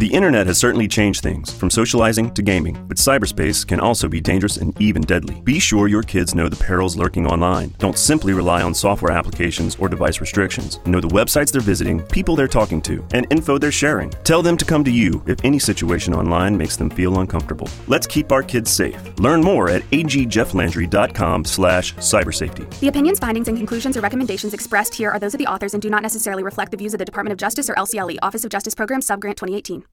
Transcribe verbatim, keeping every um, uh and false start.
The internet has certainly changed things, from socializing to gaming, but cyberspace can also be dangerous and even deadly. Be sure your kids know the perils lurking online. Don't simply rely on software applications or device restrictions. Know the websites they're visiting, people they're talking to, and info they're sharing. Tell them to come to you if any situation online makes them feel uncomfortable. Let's keep our kids safe. Learn more at agjefflandry.com slash cybersafety. The opinions, findings, and conclusions or recommendations expressed here are those of the authors and do not necessarily reflect the views of the Department of Justice or L C L E, Office of Justice Programs, Subgrant twenty eighteen.